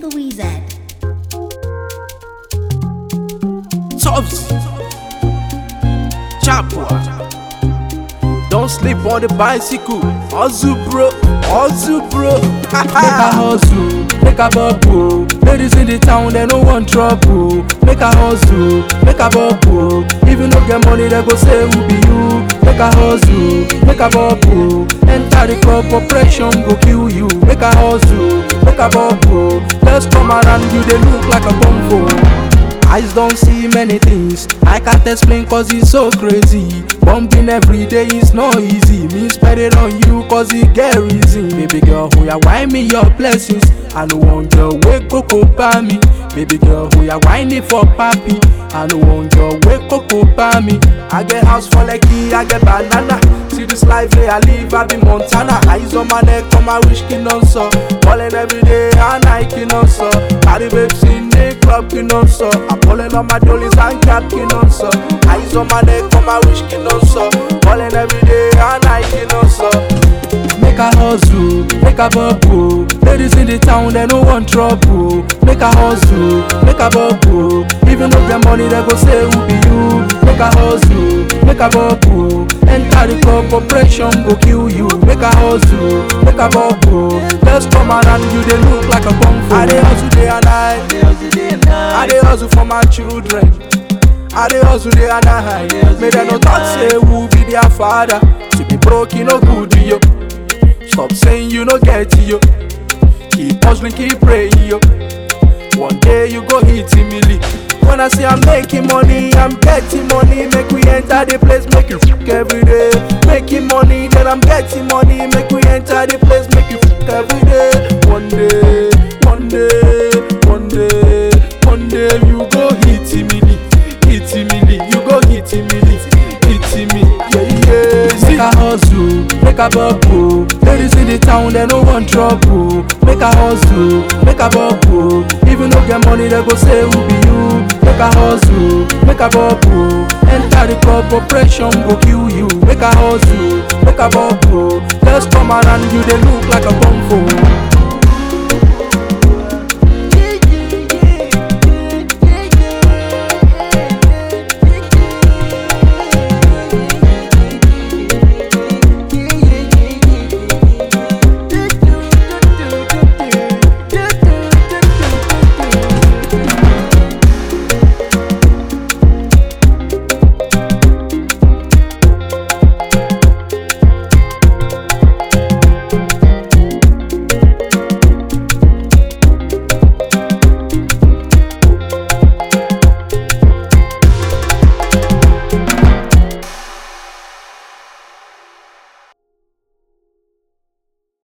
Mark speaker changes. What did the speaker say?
Speaker 1: the Weezed.
Speaker 2: Topsy, Chapua. Don't sleep on the bicycle. Hustle, bro. Hustle, bro.
Speaker 3: Make a hustle, make a bubble. Ladies in the town, they no want trouble. Make a hustle, make a bubble. If you no get money, they go say who be you. Make a hustle, make a bubble. Enter the club, oppression go kill you. Make a hustle, make a bubble. Let's come around you, they look like a bumbo. Eyes don't see many things, I can't explain cause it's so crazy. Bumping every day is not easy, me spread it on you cause it get reason. Baby girl, who ya wine me your blessings, I no want your wake cocoa by me. Baby girl, who ya wine it for papi, I no want your wake cocoa by me. I get house for Lekki, I get banana. See this life where I live, I be Montana. Eyes on my neck, on my wish king on so. Falling every day, and I king on so. Carry babes in the club king on so. I'm falling on my dollies and cap king on so. Eyes on my neck, on my wish king on so. Falling every day, and I king on so. Make a hustle, make a bubble. Ladies in the town, they no want trouble. Make a hustle, make a bubble. Even though get money, they go say who be you. Make a hustle, make a bubble. Enter the club, oppression go kill you. Make a hustle, make a bubble. Let's come around you, they look like a bumbo. I dey hustle day and night, I dey hustle for my children. I dey hustle day and night. May they no talk say who be their father. To be broke, you no good, yo. Stop saying you no get yo. Keep hustling, keep praying yo. One day you go hit me. When I say I'm making money, I'm getting money. Make we enter the place, make you fuck every day. Making money, then I'm getting money. Make we enter the place, make you fuck every day. One day, one day, one day, one day you go hit me, you go hit me, yeah. Make a hustle, make a bubble. Ladies in the town, they no want trouble. Make a hustle, make a bubble. Even though get money, they go say who be you. Make a hustle, make a bubble. Enter the club, oppression go kill you. Make a hustle, make a bubble. Let's come around you, they look like a bumbo.